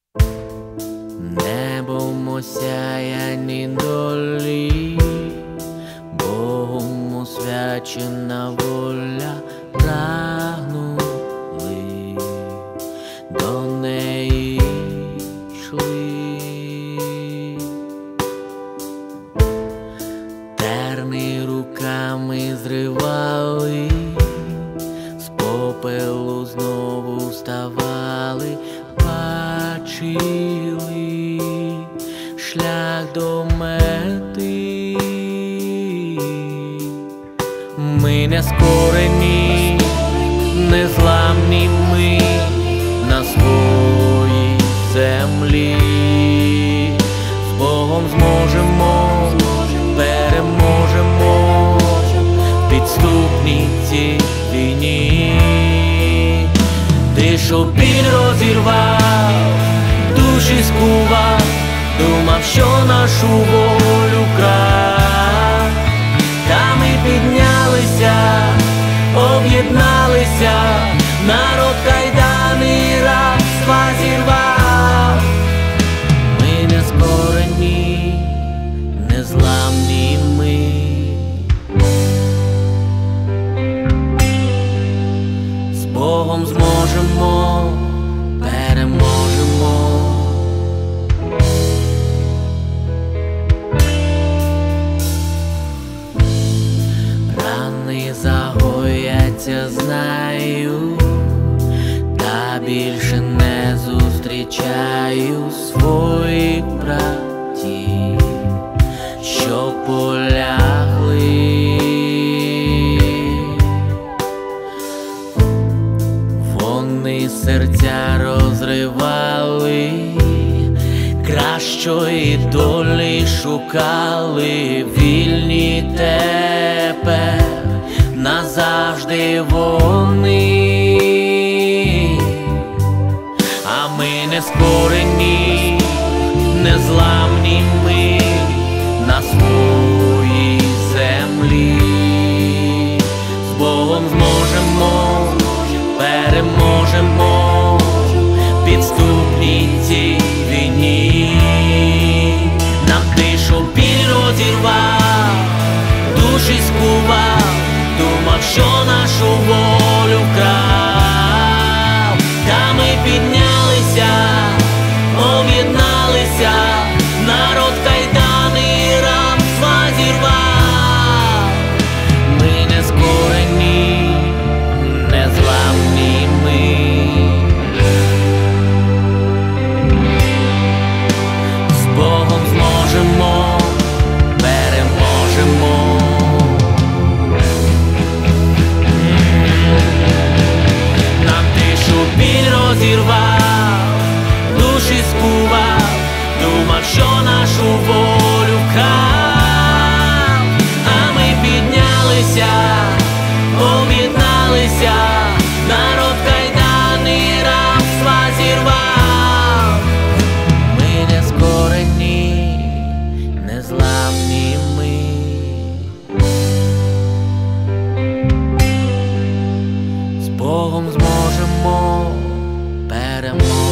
Небом осяяні долі, Богом освячена воля, прагнули, до неї йшли. Терни руками зривали, з попелу знову вставали, бачили шлях до мети. Ми не скорені, незламні ми на своїй землі. З Богом зможемо, переможемо в підступній цій війні. Ти, що біль розірвав, душі скував, думав, що нашу волю крав. Та ми піднялися, об'єдналися, народ кайдани рабства зірвав. Ми не скорені, незламні ми. З Богом зможемо, переможемо. Рани загояться, знаю, та більше не зустрічаю своїх братів, що полягли. Вони серця розривали, кращої долі шукали, вільні тепер назавжди вони. А ми не скорені, незламні ми на своїй землі. З Богом зможемо, переможемо в підступній цій війні. Нам ти, що біль розірвав, душі скував, думав, що нашу волю вкрав. Та ми піднялися, об'єдналися, народ кайдани рабства зірвав. Ми не скорені, незламні ми. З Богом зможемо, переможемо. Нам ти, що біль розірвав, душі скував, думав, що нашу волю вкрав. А ми піднялися, об'єдналися, народ кайдани рабства зірвав. Ми не скорені, незламні ми. З Богом зможемо, переможемо.